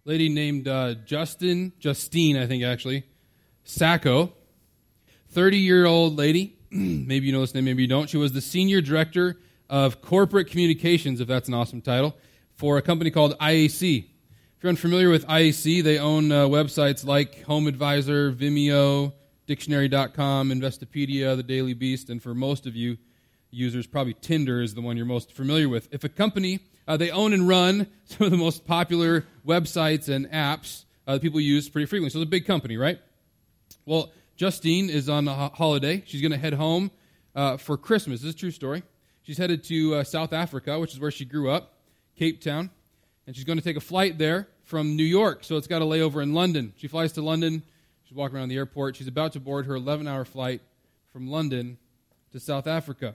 lady named Justine, I think actually, Sacco, 30-year-old lady. Maybe you know this name, maybe you don't. She was the senior director of corporate communications, if that's an awesome title, for a company called IAC. If you're unfamiliar with IAC, they own websites like HomeAdvisor, Vimeo, Dictionary.com, Investopedia, The Daily Beast, and for most of you users, probably Tinder is the one you're most familiar with. If a company, they own and run some of the most popular websites and apps that people use pretty frequently. So it's a big company, right? Well, Justine is on a holiday. She's going to head home for Christmas. This is a true story. She's headed to South Africa, which is where she grew up, Cape Town, and she's going to take a flight there from New York, so it's got a layover in London. She flies to London. She's walking around the airport. She's about to board her 11-hour flight from London to South Africa.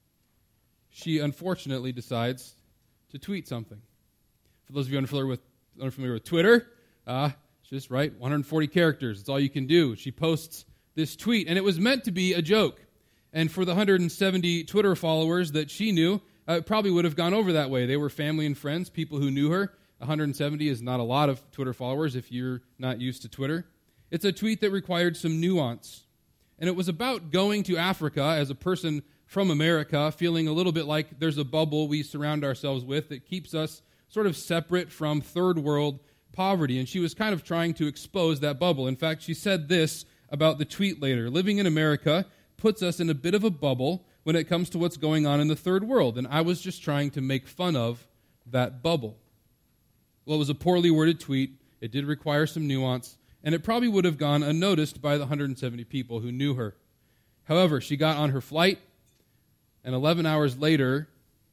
She unfortunately decides to tweet something. For those of you unfamiliar with Twitter, it's just right, 140 characters. It's all you can do. She posts this tweet, and it was meant to be a joke. And for the 170 Twitter followers that she knew, it probably would have gone over that way. They were family and friends, people who knew her. 170 is not a lot of Twitter followers if you're not used to Twitter. It's a tweet that required some nuance. And it was about going to Africa as a person from America, feeling a little bit like there's a bubble we surround ourselves with that keeps us sort of separate from third world poverty. And she was kind of trying to expose that bubble. In fact, she said this about the tweet later: living in America puts us in a bit of a bubble when it comes to what's going on in the third world. And I was just trying to make fun of that bubble. Well, it was a poorly worded tweet. It did require some nuance, and it probably would have gone unnoticed by the 170 people who knew her. However, she got on her flight, and 11 hours later,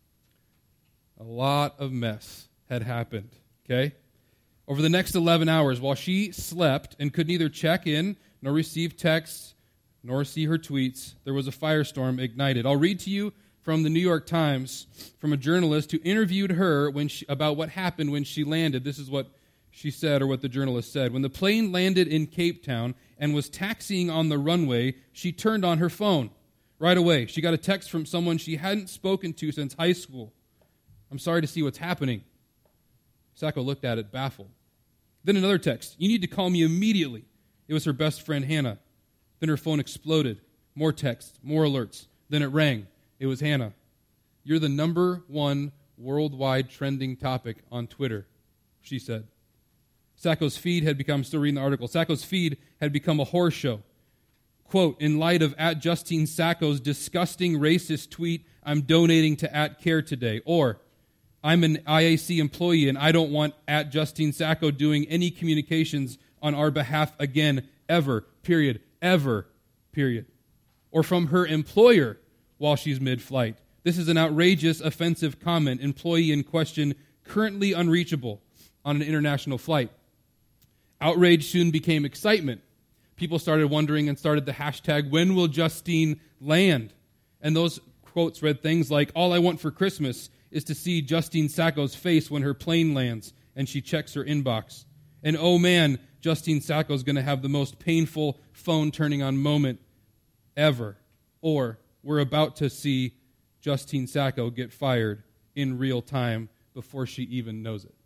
a lot of mess had happened, okay? Over the next 11 hours, while she slept and could neither check in nor receive texts nor see her tweets, there was a firestorm ignited. I'll read to you from the New York Times, from a journalist who interviewed her about what happened when she landed. This is what she said, or what the journalist said. When the plane landed in Cape Town and was taxiing on the runway, she turned on her phone. Right away, she got a text from someone she hadn't spoken to since high school. "I'm sorry to see what's happening." Sacco looked at it, baffled. Then another text: "You need to call me immediately." It was her best friend, Hannah. Then her phone exploded. More texts, more alerts. Then it rang. It was Hannah. "You're the number one worldwide trending topic on Twitter," she said. Sacco's feed had become, still reading the article, Sacco's feed had become a horror show. Quote, "In light of @Justine Sacco's disgusting racist tweet, I'm donating to @Care today." Or, "I'm an IAC employee and I don't want @Justine Sacco doing any communications on our behalf again, ever, period, ever, period." Or from her employer while she's mid-flight: "This is an outrageous, offensive comment. Employee in question currently unreachable on an international flight." Outrage soon became excitement. People started wondering and started the hashtag, "When will Justine land?" And those quotes read things like, "All I want for Christmas is to see Justine Sacco's face when her plane lands and she checks her inbox." And "Oh man, Justine Sacco's going to have the most painful phone turning on moment ever." Or, "We're about to see Justine Sacco get fired in real time before she even knows it."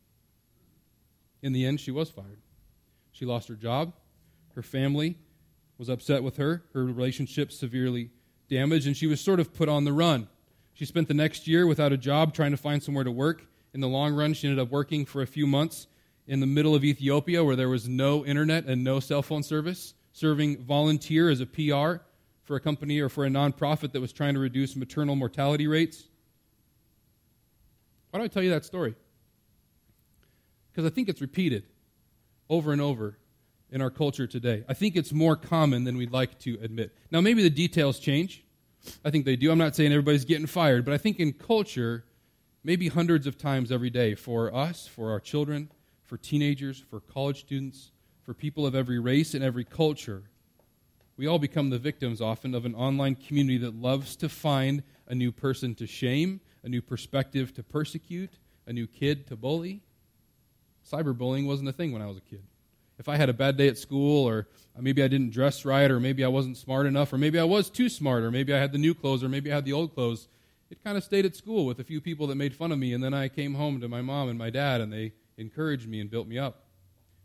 In the end, she was fired. She lost her job. Her family was upset with her. Her relationship severely damaged, and she was sort of put on the run. She spent the next year without a job, trying to find somewhere to work. In the long run, she ended up working for a few months in the middle of Ethiopia, where there was no internet and no cell phone service, serving volunteer as a PR for a company or for a nonprofit that was trying to reduce maternal mortality rates. Why do I tell you that story? Because I think it's repeated over and over in our culture today. I think it's more common than we'd like to admit. Now, maybe the details change. I think they do. I'm not saying everybody's getting fired, but I think in culture, maybe hundreds of times every day, for us, for our children, for teenagers, for college students, for people of every race and every culture, we all become the victims often of an online community that loves to find a new person to shame, a new perspective to persecute, a new kid to bully. Cyberbullying wasn't a thing when I was a kid. If I had a bad day at school, or maybe I didn't dress right, or maybe I wasn't smart enough, or maybe I was too smart, or maybe I had the new clothes, or maybe I had the old clothes, it kind of stayed at school with a few people that made fun of me, and then I came home to my mom and my dad, and they encouraged me and built me up.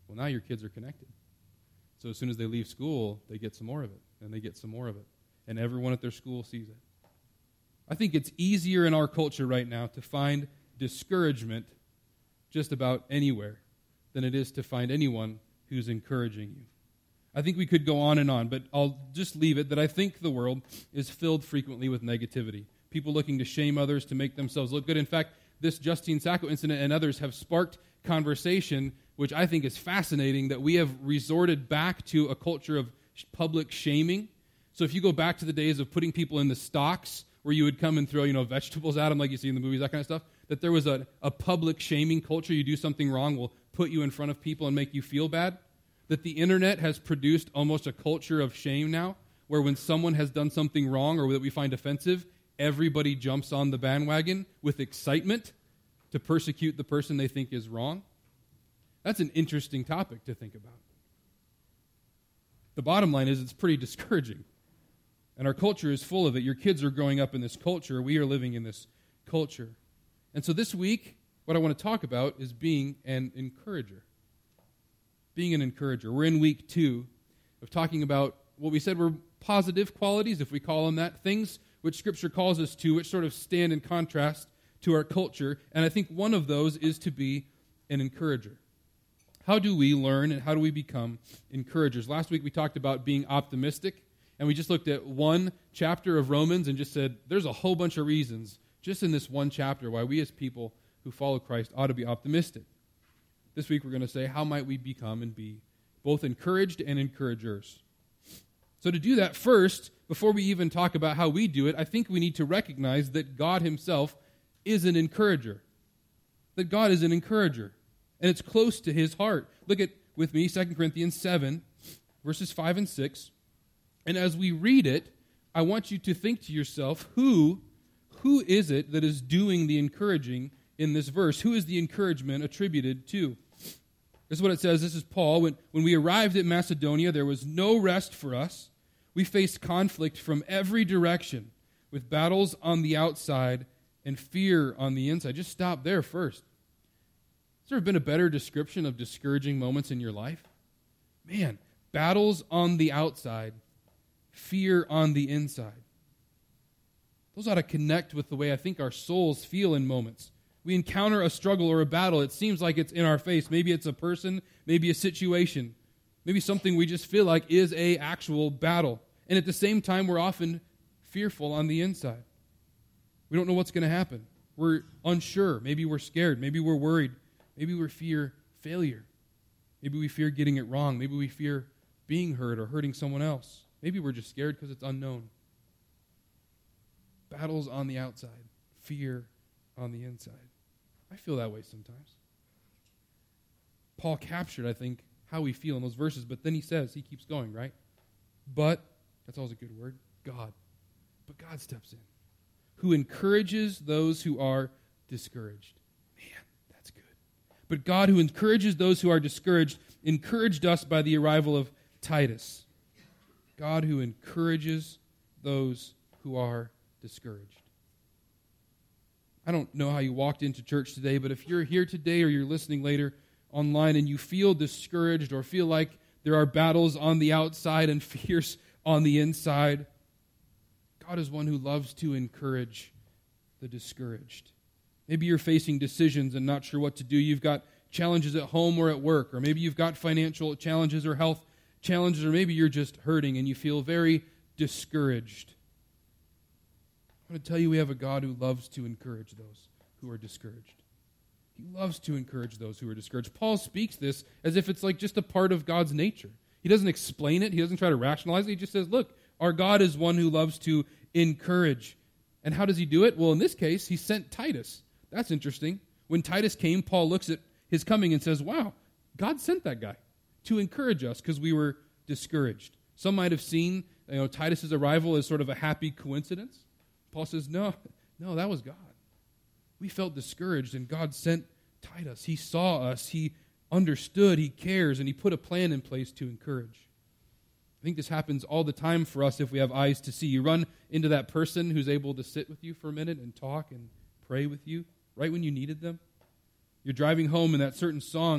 Well, now your kids are connected. So as soon as they leave school, they get some more of it, and they get some more of it. And everyone at their school sees it. I think it's easier in our culture right now to find discouragement just about anywhere than it is to find anyone who's encouraging you. I think we could go on, but I'll just leave it that I think the world is filled frequently with negativity. People looking to shame others to make themselves look good. In fact, this Justine Sacco incident and others have sparked conversation, which I think is fascinating, that we have resorted back to a culture of public shaming. So if you go back to the days of putting people in the stocks, where you would come and throw, vegetables at them like you see in the movies, that kind of stuff, that there was a public shaming culture. You do something wrong, we'll put you in front of people and make you feel bad. That the internet has produced almost a culture of shame now, where when someone has done something wrong or that we find offensive, everybody jumps on the bandwagon with excitement to persecute the person they think is wrong. That's an interesting topic to think about. The bottom line is it's pretty discouraging. And our culture is full of it. Your kids are growing up in this culture. We are living in this culture. And so this week, what I want to talk about is being an encourager. Being an encourager. We're in week 2 of talking about what we said were positive qualities, if we call them that, things which Scripture calls us to, which sort of stand in contrast to our culture. And I think one of those is to be an encourager. How do we learn and how do we become encouragers? Last week we talked about being optimistic. And we just looked at one chapter of Romans and just said there's a whole bunch of reasons just in this one chapter why we as people who follow Christ ought to be optimistic. This week we're going to say how might we become and be both encouraged and encouragers. So to do that first, before we even talk about how we do it, I think we need to recognize that God himself is an encourager. That God is an encourager. And it's close to his heart. Look at, with me, 2 Corinthians 7, verses 5 and 6. And as we read it, I want you to think to yourself, who is it that is doing the encouraging in this verse? Who is the encouragement attributed to? This is what it says. This is Paul. When we arrived at Macedonia, there was no rest for us. We faced conflict from every direction, with battles on the outside and fear on the inside. Just stop there first. Has there been a better description of discouraging moments in your life? Man, battles on the outside, fear on the inside. Those ought to connect with the way I think our souls feel in moments. We encounter a struggle or a battle. It seems like it's in our face. Maybe it's a person, maybe a situation, maybe something we just feel like is an actual battle. And at the same time, we're often fearful on the inside. We don't know what's going to happen. We're unsure. Maybe we're scared. Maybe we're worried. Maybe we fear failure. Maybe we fear getting it wrong. Maybe we fear being hurt or hurting someone else. Maybe we're just scared because it's unknown. Battles on the outside, fear on the inside. I feel that way sometimes. Paul captured, I think, how we feel in those verses, but then he keeps going, right? But, that's always a good word, God. But God steps in, who encourages those who are discouraged. Man, that's good. But God, who encourages those who are discouraged, encouraged us by the arrival of Titus. God who encourages those who are discouraged. I don't know how you walked into church today, but if you're here today or you're listening later online and you feel discouraged or feel like there are battles on the outside and fears on the inside, God is one who loves to encourage the discouraged. Maybe you're facing decisions and not sure what to do. You've got challenges at home or at work, or maybe you've got financial challenges or health challenges, or maybe you're just hurting and you feel very discouraged. I want to tell you we have a God who loves to encourage those who are discouraged. He loves to encourage those who are discouraged. Paul speaks this as if it's like just a part of God's nature. He doesn't explain it. He doesn't try to rationalize it. He just says, look, our God is one who loves to encourage. And how does he do it? Well, in this case, he sent Titus. That's interesting. When Titus came, Paul looks at his coming and says, wow, God sent that guy to encourage us because we were discouraged. Some might have seen Titus's arrival as sort of a happy coincidence. Paul says, no, that was God. We felt discouraged, and God sent Titus. He saw us. He understood. He cares, and he put a plan in place to encourage. I think this happens all the time for us if we have eyes to see. You run into that person who's able to sit with you for a minute and talk and pray with you right when you needed them. You're driving home, and that certain song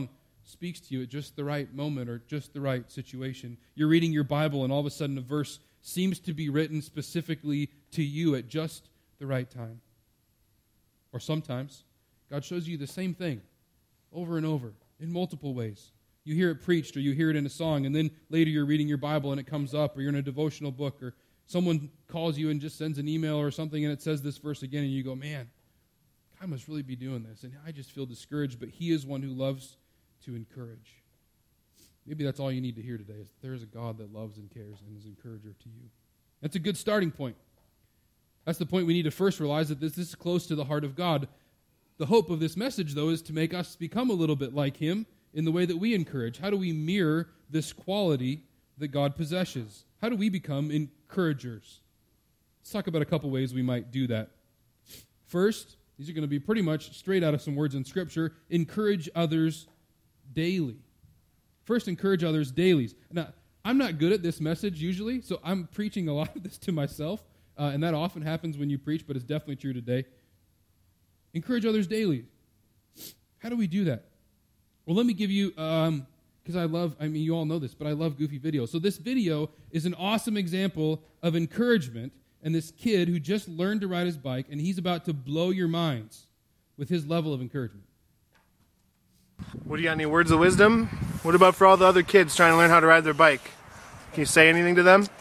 speaks to you at just the right moment or just the right situation. You're reading your Bible and all of a sudden a verse seems to be written specifically to you at just the right time. Or sometimes God shows you the same thing over and over in multiple ways. You hear it preached or you hear it in a song, and then later you're reading your Bible and it comes up, or you're in a devotional book, or someone calls you and just sends an email or something and it says this verse again, and you go, man, I must really be doing this. And I just feel discouraged, but he is one who loves to encourage. Maybe that's all you need to hear today, is that there is a God that loves and cares and is an encourager to you. That's a good starting point. That's the point we need to first realize, that this is close to the heart of God. The hope of this message, though, is to make us become a little bit like him in the way that we encourage. How do we mirror this quality that God possesses? How do we become encouragers? Let's talk about a couple ways we might do that. First, these are going to be pretty much straight out of some words in Scripture. Encourage others daily. First, encourage others daily. Now, I'm not good at this message usually, so I'm preaching a lot of this to myself, and that often happens when you preach, but it's definitely true today. Encourage others daily. How do we do that? Well, let me give you, because you all know this, but I love goofy videos. So this video is an awesome example of encouragement, and this kid who just learned to ride his bike, and he's about to blow your minds with his level of encouragement. What, do you got any words of wisdom? What about for all the other kids trying to learn how to ride their bike? Can you say anything to them?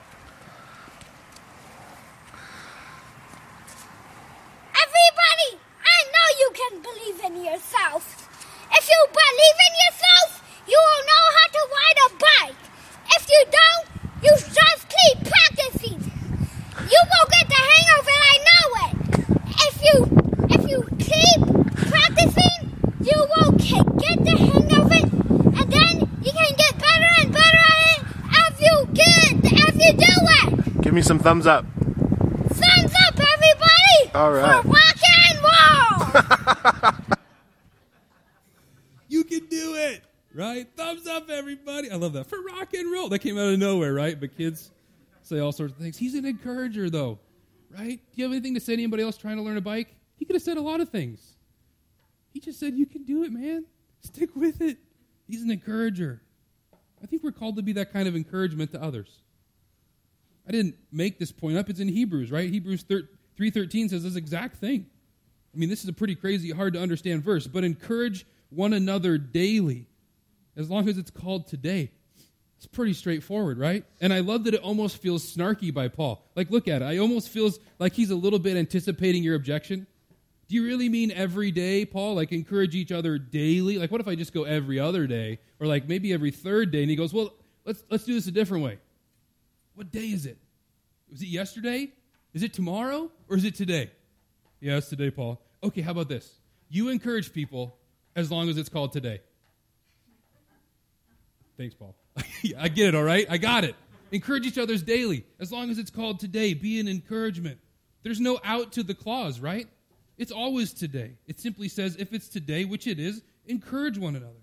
Everybody, I know you can believe in yourself. If you believe in yourself, you will know how to ride a bike. If you don't, you just keep practicing. You will get the hang of it, I know it. If you keep practicing, you will get the hang of it, and then you can get better and better at it as you do it. Give me some thumbs up. Thumbs up, everybody! All right. For rock and roll! You can do it, right? Thumbs up, everybody. I love that. For rock and roll. That came out of nowhere, right? But kids say all sorts of things. He's an encourager, though, right? Do you have anything to say to anybody else trying to learn a bike? He could have said a lot of things. He just said, you can do it, man. Stick with it. He's an encourager. I think we're called to be that kind of encouragement to others. I didn't make this point up. It's in Hebrews, right? Hebrews 3:13 says this exact thing. I mean, this is a pretty crazy, hard to understand verse. But encourage one another daily, as long as it's called today. It's pretty straightforward, right? And I love that it almost feels snarky by Paul. Like, look at it. I almost feels like he's a little bit anticipating your objection. Do you really mean every day, Paul? Like, encourage each other daily? Like, what if I just go every other day? Or like maybe every third day? And he goes, well, let's do this a different way. What day is it? Was it yesterday? Is it tomorrow? Or is it today? Yeah, it's today, Paul. Okay, how about this? You encourage people as long as it's called today. Thanks, Paul. I get it, all right? I got it. Encourage each other's daily. As long as it's called today, be an encouragement. There's no out to the clause, right? It's always today. It simply says, if it's today, which it is, encourage one another.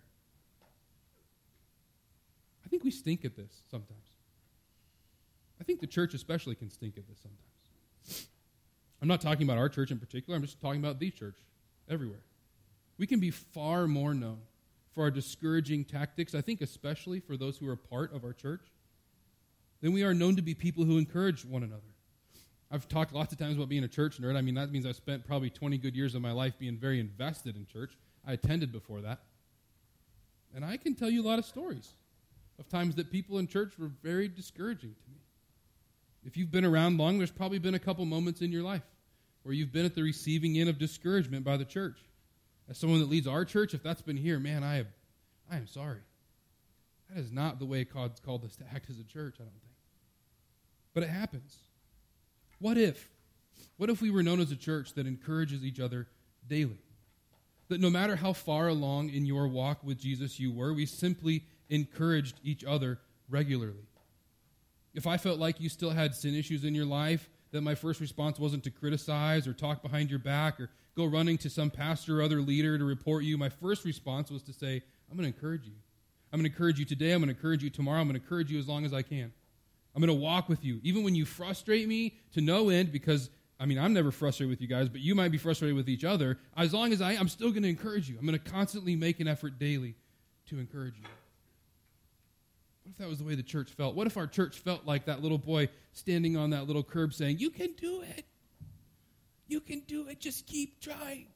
I think we stink at this sometimes. I think the church especially can stink at this sometimes. I'm not talking about our church in particular. I'm just talking about the church everywhere. We can be far more known for our discouraging tactics, I think especially for those who are part of our church, than we are known to be people who encourage one another. I've talked lots of times about being a church nerd. I mean, that means I've spent probably 20 good years of my life being very invested in church. I attended before that. And I can tell you a lot of stories of times that people in church were very discouraging to me. If you've been around long, there's probably been a couple moments in your life where you've been at the receiving end of discouragement by the church. As someone that leads our church, if that's been here, man, I am sorry. That is not the way God's called us to act as a church, I don't think. But it happens. What if we were known as a church that encourages each other daily? That no matter how far along in your walk with Jesus you were, we simply encouraged each other regularly. If I felt like you still had sin issues in your life, that my first response wasn't to criticize or talk behind your back or go running to some pastor or other leader to report you. My first response was to say, I'm going to encourage you. I'm going to encourage you today. I'm going to encourage you tomorrow. I'm going to encourage you as long as I can. I'm going to walk with you. Even when you frustrate me to no end, because, I'm never frustrated with you guys, but you might be frustrated with each other. As long as I'm still going to encourage you. I'm going to constantly make an effort daily to encourage you? What if that was the way the church felt? What if our church felt like that little boy standing on that little curb saying, you can do it. You can do it. Just keep trying.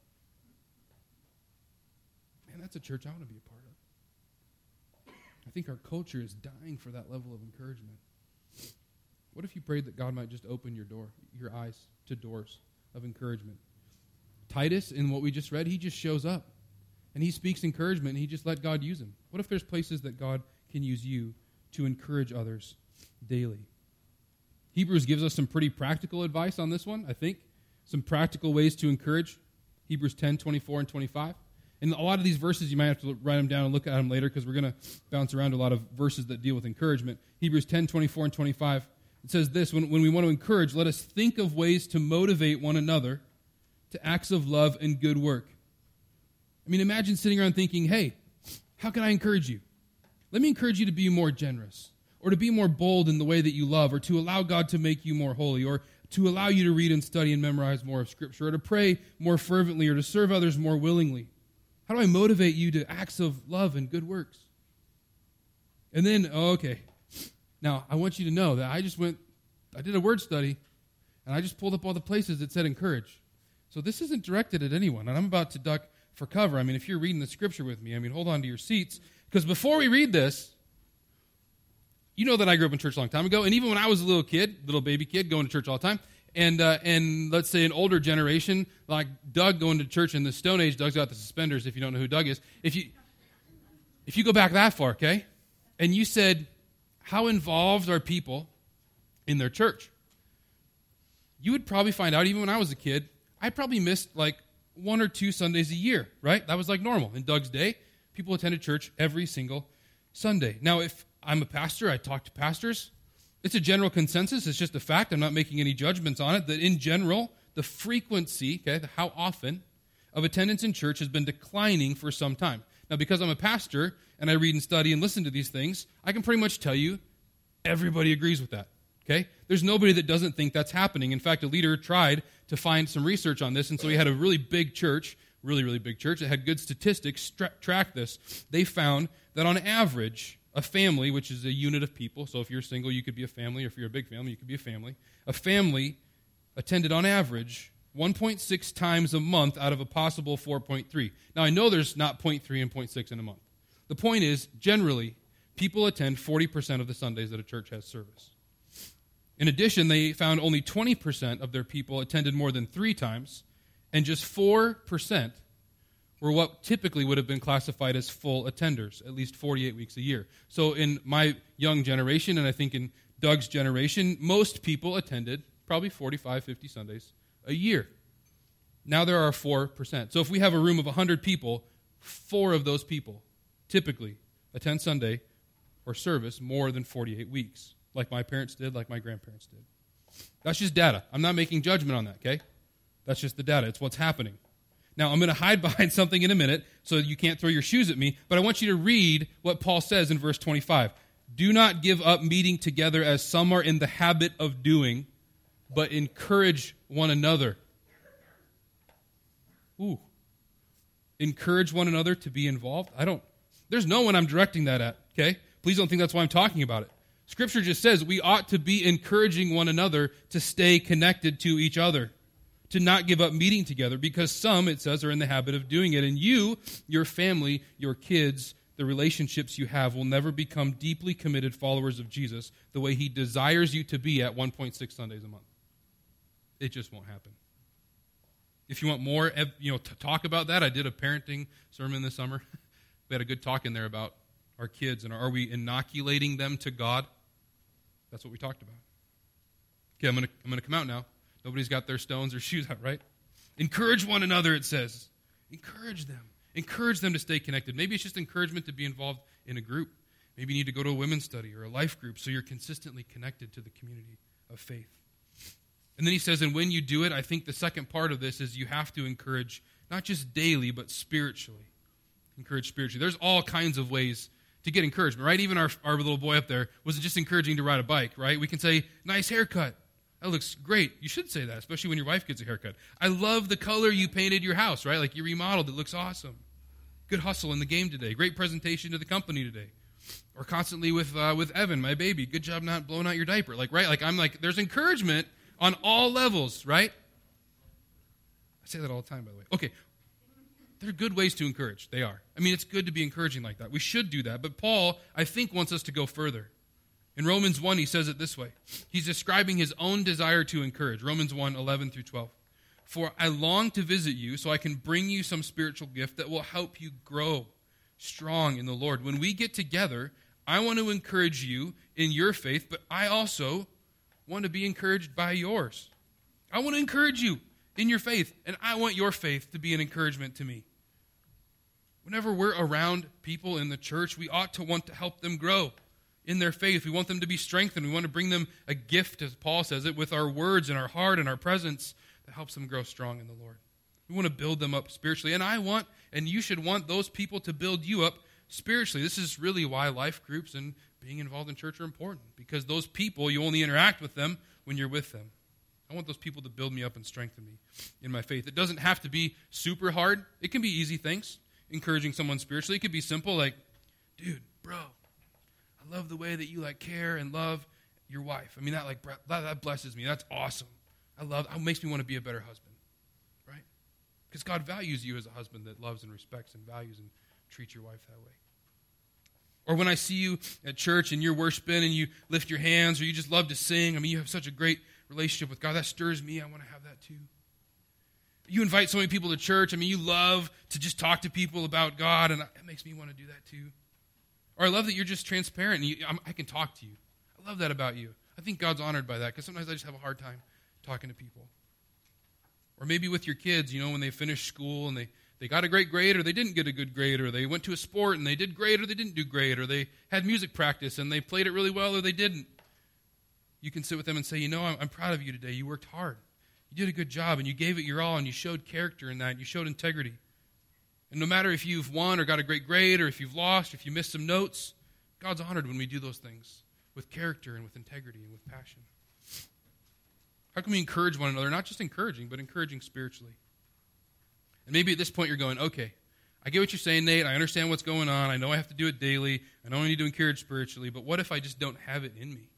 Man, that's a church I want to be a part of. I think our culture is dying for that level of encouragement. What if you prayed that God might just open your eyes to doors of encouragement? Titus, in what we just read, he just shows up. And he speaks encouragement, and he just let God use him. What if there's places that God can use you to encourage others daily? Hebrews gives us some pretty practical advice on this one, I think. Some practical ways to encourage. Hebrews 10, 24, and 25. And a lot of these verses, you might have to write them down and look at them later because we're going to bounce around a lot of verses that deal with encouragement. Hebrews 10, 24, and 25. It says this, when we want to encourage, let us think of ways to motivate one another to acts of love and good work. I mean, imagine sitting around thinking, hey, how can I encourage you? Let me encourage you to be more generous, or to be more bold in the way that you love, or to allow God to make you more holy, or to allow you to read and study and memorize more of Scripture, or to pray more fervently, or to serve others more willingly. How do I motivate you to acts of love and good works? And then, okay, now I want you to know that I did a word study, and I just pulled up all the places that said encourage. So this isn't directed at anyone, and I'm about to duck for cover. I mean, if you're reading the Scripture with me, hold on to your seats. Because before we read this, you know that I grew up in church a long time ago, and even when I was a little baby kid, going to church all the time, and let's say an older generation, like Doug going to church in the Stone Age, Doug's got the suspenders if you don't know who Doug is. If you go back that far, okay, and you said, how involved are people in their church? You would probably find out, even when I was a kid, I probably missed like 1 or 2 Sundays a year, right? That was like normal. In Doug's day, people attended church every single Sunday. Now, if I'm a pastor, I talk to pastors. It's a general consensus. It's just a fact. I'm not making any judgments on it. That in general, the frequency, how often of attendance in church has been declining for some time. Now, because I'm a pastor and I read and study and listen to these things, I can pretty much tell you everybody agrees with that. Okay? There's nobody that doesn't think that's happening. In fact, a leader tried to find some research on this, and so he had a really big church, really big church, that had good statistics track this. They found that on average, a family, which is a unit of people, so if you're single, you could be a family, or if you're a big family, you could be a family attended on average 1.6 times a month out of a possible 4.3. Now, I know there's not 0.3 and 0.6 in a month. The point is, generally, people attend 40% of the Sundays that a church has service. In addition, they found only 20% of their people attended more than 3 times, and just 4% were what typically would have been classified as full attenders, at least 48 weeks a year. So in my young generation, and I think in Doug's generation, most people attended probably 45, 50 Sundays a year. Now there are 4%. So if we have a room of 100 people, 4 of those people typically attend Sunday or service more than 48 weeks. Like my parents did, like my grandparents did. That's just data. I'm not making judgment on that, okay? That's just the data. It's what's happening. Now, I'm going to hide behind something in a minute so you can't throw your shoes at me, but I want you to read what Paul says in verse 25. Do not give up meeting together as some are in the habit of doing, but encourage one another. Ooh. Encourage one another to be involved? There's no one I'm directing that at, okay? Please don't think that's why I'm talking about it. Scripture just says we ought to be encouraging one another to stay connected to each other, to not give up meeting together, because some, it says, are in the habit of doing it. And you, your family, your kids, the relationships you have will never become deeply committed followers of Jesus the way he desires you to be at 1.6 Sundays a month. It just won't happen. If you want more, to talk about that, I did a parenting sermon this summer. We had a good talk in there about our kids and are we inoculating them to God? That's what we talked about. Okay, I'm gonna come out now. Nobody's got their stones or shoes out, right? Encourage one another, it says. Encourage them. Encourage them to stay connected. Maybe it's just encouragement to be involved in a group. Maybe you need to go to a women's study or a life group so you're consistently connected to the community of faith. And then he says, and when you do it, I think the second part of this is you have to encourage, not just daily, but spiritually. Encourage spiritually. There's all kinds of ways to get encouragement, right? Even our little boy up there wasn't just encouraging to ride a bike, right? We can say, nice haircut. That looks great. You should say that, especially when your wife gets a haircut. I love the color you painted your house, right? Like you remodeled. It looks awesome. Good hustle in the game today. Great presentation to the company today. Or constantly with Evan, my baby. Good job not blowing out your diaper. There's encouragement on all levels, right? I say that all the time, by the way. Okay. There are good ways to encourage. They are. I mean, it's good to be encouraging like that. We should do that. But Paul, I think, wants us to go further. In Romans 1, he says it this way. He's describing his own desire to encourage. Romans 1, 11 through 12. For I long to visit you so I can bring you some spiritual gift that will help you grow strong in the Lord. When we get together, I want to encourage you in your faith, but I also want to be encouraged by yours. I want to encourage you in your faith, and I want your faith to be an encouragement to me. Whenever we're around people in the church, we ought to want to help them grow in their faith. We want them to be strengthened. We want to bring them a gift, as Paul says it, with our words and our heart and our presence that helps them grow strong in the Lord. We want to build them up spiritually. And I want, and you should want those people to build you up spiritually. This is really why life groups and being involved in church are important. Because those people, you only interact with them when you're with them. I want those people to build me up and strengthen me in my faith. It doesn't have to be super hard. It can be easy things. Encouraging someone spiritually. It could be simple like, dude, bro, I love the way that you care and love your wife. I mean, that blesses me. That's awesome. It makes me want to be a better husband, right? Because God values you as a husband that loves and respects and values and treats your wife that way. Or when I see you at church and you're worshiping and you lift your hands or you just love to sing, I mean, you have such a great relationship with God. That stirs me. I want to have that too. You invite so many people to church. I mean, you love to just talk to people about God, and it makes me want to do that too. Or I love that you're just transparent, and I can talk to you. I love that about you. I think God's honored by that, because sometimes I just have a hard time talking to people. Or maybe with your kids, when they finish school and they got a great grade, or they didn't get a good grade, or they went to a sport and they did great or they didn't do great, or they had music practice and they played it really well or they didn't. You can sit with them and say, I'm proud of you today. You worked hard. You did a good job, and you gave it your all, and you showed character in that, and you showed integrity. And no matter if you've won or got a great grade, or if you've lost, or if you missed some notes, God's honored when we do those things with character and with integrity and with passion. How can we encourage one another? Not just encouraging, but encouraging spiritually. And maybe at this point you're going, okay, I get what you're saying, Nate. I understand what's going on. I know I have to do it daily. I know I need to encourage spiritually, but what if I just don't have it in me?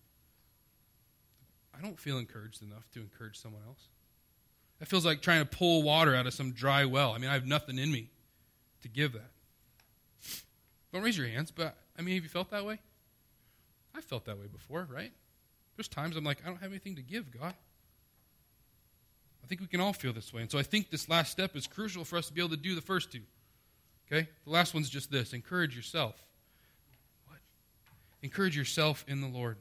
I don't feel encouraged enough to encourage someone else. That feels like trying to pull water out of some dry well. I mean, I have nothing in me to give that. Don't raise your hands, but have you felt that way? I've felt that way before, right? There's times I'm like, I don't have anything to give, God. I think we can all feel this way. And so I think this last step is crucial for us to be able to do the first two. Okay? The last one's just this. Encourage yourself. What? Encourage yourself in the Lord.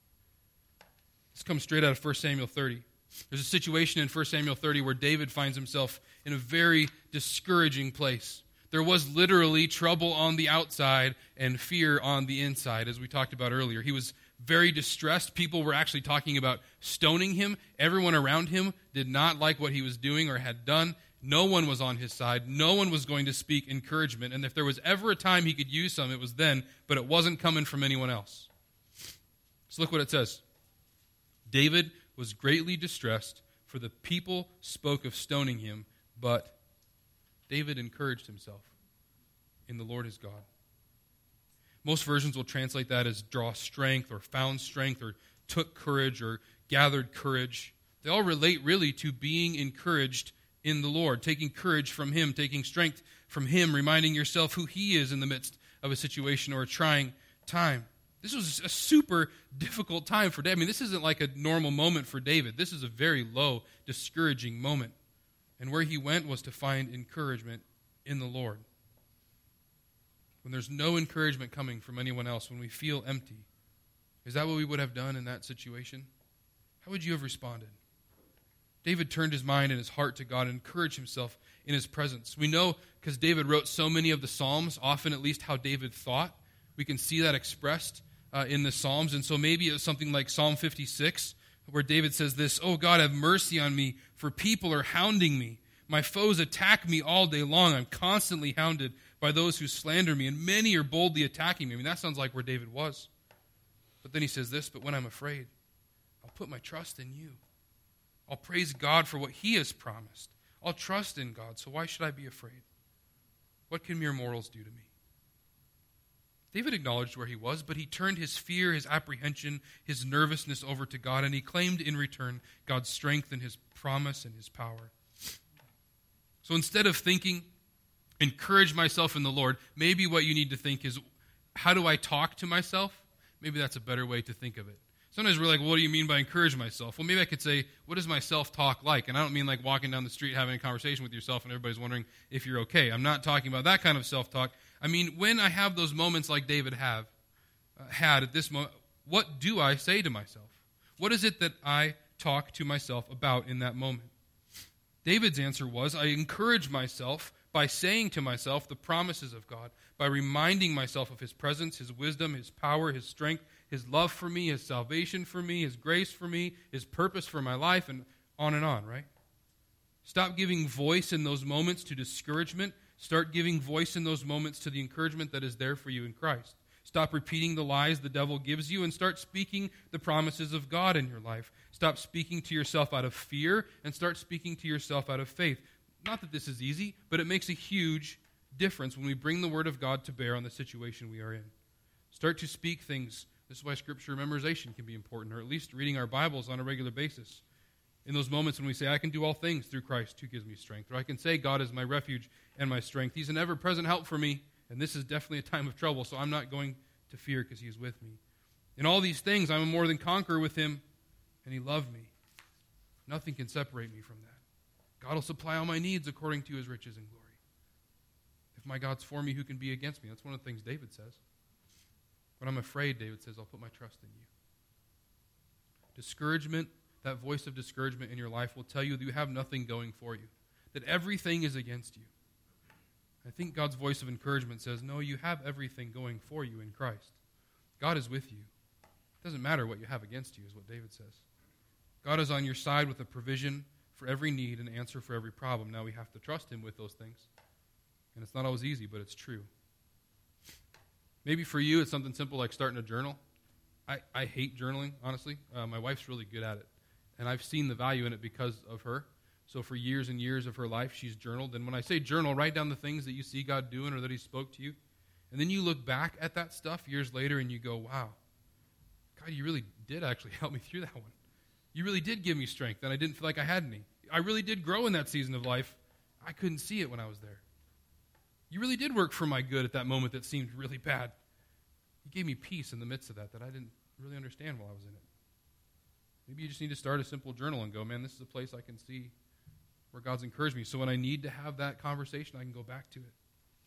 This comes straight out of 1 Samuel 30. There's a situation in 1 Samuel 30 where David finds himself in a very discouraging place. There was literally trouble on the outside and fear on the inside, as we talked about earlier. He was very distressed. People were actually talking about stoning him. Everyone around him did not like what he was doing or had done. No one was on his side. No one was going to speak encouragement. And if there was ever a time he could use some, it was then, but it wasn't coming from anyone else. So look what it says. David was greatly distressed, for the people spoke of stoning him, but David encouraged himself in the Lord his God. Most versions will translate that as draw strength or found strength or took courage or gathered courage. They all relate really to being encouraged in the Lord, taking courage from him, taking strength from him, reminding yourself who he is in the midst of a situation or a trying time. This was a super difficult time for David. This isn't like a normal moment for David. This is a very low, discouraging moment. And where he went was to find encouragement in the Lord. When there's no encouragement coming from anyone else, when we feel empty, is that what we would have done in that situation? How would you have responded? David turned his mind and his heart to God and encouraged himself in his presence. We know, because David wrote so many of the Psalms, often at least how David thought. We can see that expressed in the Psalms. And so maybe it was something like Psalm 56, where David says this, "Oh God, have mercy on me, for people are hounding me. My foes attack me all day long. I'm constantly hounded by those who slander me, and many are boldly attacking me." That sounds like where David was. But then he says this, "But when I'm afraid, I'll put my trust in you. I'll praise God for what he has promised. I'll trust in God, so why should I be afraid?" What can mere mortals do to me? David acknowledged where he was, but he turned his fear, his apprehension, his nervousness over to God, and he claimed in return God's strength and his promise and his power. So instead of thinking, encourage myself in the Lord, maybe what you need to think is, how do I talk to myself? Maybe that's a better way to think of it. Sometimes we're like, well, what do you mean by encourage myself? Well, maybe I could say, what is my self-talk like? And I don't mean like walking down the street having a conversation with yourself and everybody's wondering if you're okay. I'm not talking about that kind of self-talk. I mean, when I have those moments like David had at this moment, what do I say to myself? What is it that I talk to myself about in that moment? David's answer was, I encourage myself by saying to myself the promises of God, by reminding myself of his presence, his wisdom, his power, his strength, his love for me, his salvation for me, his grace for me, his purpose for my life, and on, right? Stop giving voice in those moments to discouragement. Start giving voice in those moments to the encouragement that is there for you in Christ. Stop repeating the lies the devil gives you and start speaking the promises of God in your life. Stop speaking to yourself out of fear and start speaking to yourself out of faith. Not that this is easy, but it makes a huge difference when we bring the Word of God to bear on the situation we are in. Start to speak things. This is why Scripture memorization can be important, or at least reading our Bibles on a regular basis. In those moments when we say, I can do all things through Christ who gives me strength, or I can say, God is my refuge and my strength. He's an ever-present help for me, and this is definitely a time of trouble, so I'm not going to fear because he is with me. In all these things, I'm a more than conqueror with him, and he loved me. Nothing can separate me from that. God will supply all my needs according to his riches and glory. If my God's for me, who can be against me? That's one of the things David says. When I'm afraid, David says, I'll put my trust in you. Discouragement, that voice of discouragement in your life will tell you that you have nothing going for you, that everything is against you. I think God's voice of encouragement says, no, you have everything going for you in Christ. God is with you. It doesn't matter what you have against you, is what David says. God is on your side with a provision for every need and answer for every problem. Now we have to trust him with those things. And it's not always easy, but it's true. Maybe for you, it's something simple like starting a journal. I hate journaling, honestly. My wife's really good at it. And I've seen the value in it because of her. So for years and years of her life, she's journaled. And when I say journal, write down the things that you see God doing or that he spoke to you. And then you look back at that stuff years later and you go, wow, God, you really did actually help me through that one. You really did give me strength, and I didn't feel like I had any. I really did grow in that season of life. I couldn't see it when I was there. You really did work for my good at that moment that seemed really bad. You gave me peace in the midst of that I didn't really understand while I was in it. Maybe you just need to start a simple journal and go, man, this is a place I can see where God's encouraged me. So when I need to have that conversation, I can go back to it.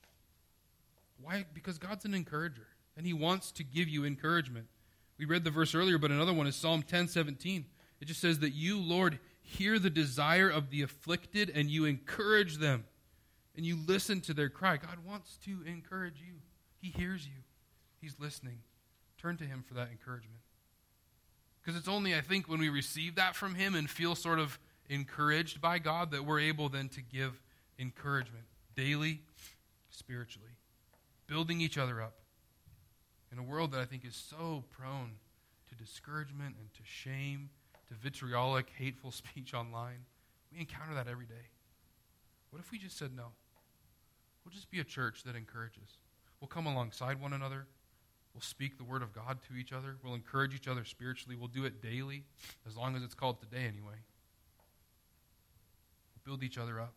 Why? Because God's an encourager, and he wants to give you encouragement. We read the verse earlier, but another one is Psalm 10:17. It just says that you, Lord, hear the desire of the afflicted, and you encourage them, and you listen to their cry. God wants to encourage you. He hears you. He's listening. Turn to him for that encouragement. Because it's only, I think, when we receive that from him and feel sort of encouraged by God that we're able then to give encouragement daily, spiritually, building each other up. In a world that I think is so prone to discouragement and to shame, to vitriolic, hateful speech online, we encounter that every day. What if we just said no? We'll just be a church that encourages. We'll come alongside one another. We'll speak the word of God to each other. We'll encourage each other spiritually. We'll do it daily, as long as it's called today anyway. We'll build each other up.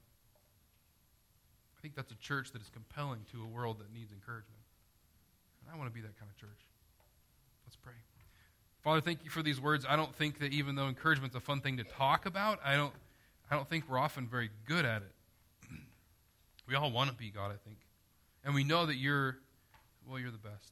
I think that's a church that is compelling to a world that needs encouragement. And I want to be that kind of church. Let's pray. Father, thank you for these words. I don't think that even though encouragement's a fun thing to talk about, I don't think we're often very good at it. We all want to be, God, I think. And we know that you're the best.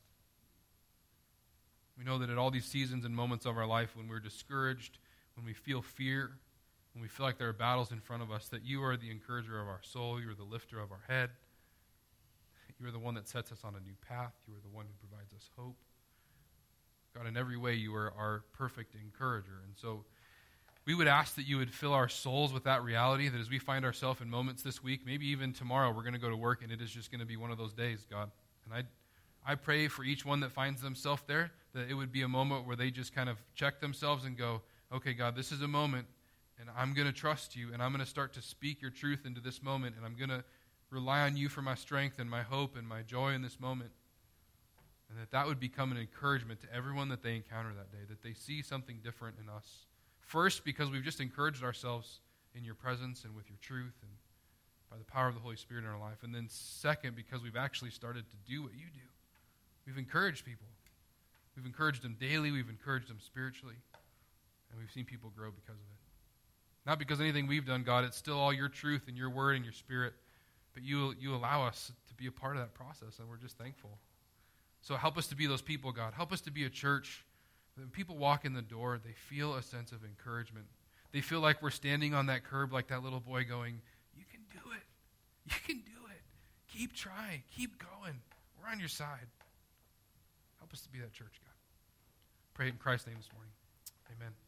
We know that at all these seasons and moments of our life when we're discouraged, when we feel fear, when we feel like there are battles in front of us, that you are the encourager of our soul, you are the lifter of our head. You are the one that sets us on a new path. You are the one who provides us hope. God, in every way, you are our perfect encourager. And so we would ask that you would fill our souls with that reality, that as we find ourselves in moments this week, maybe even tomorrow, we're going to go to work and it is just going to be one of those days, God. And I pray for each one that finds themselves there, that it would be a moment where they just kind of check themselves and go, okay, God, this is a moment, and I'm going to trust you, and I'm going to start to speak your truth into this moment, and I'm going to rely on you for my strength and my hope and my joy in this moment. And that would become an encouragement to everyone that they encounter that day, that they see something different in us. First, because we've just encouraged ourselves in your presence and with your truth and by the power of the Holy Spirit in our life. And then second, because we've actually started to do what you do. We've encouraged people. We've encouraged them daily. We've encouraged them spiritually. And we've seen people grow because of it. Not because anything we've done, God. It's still all your truth and your word and your spirit. But you allow us to be a part of that process, and we're just thankful. So help us to be those people, God. Help us to be a church. When people walk in the door, they feel a sense of encouragement. They feel like we're standing on that curb like that little boy going, you can do it. You can do it. Keep trying. Keep going. We're on your side. Help us to be that church, God. Pray it in Christ's name this morning. Amen.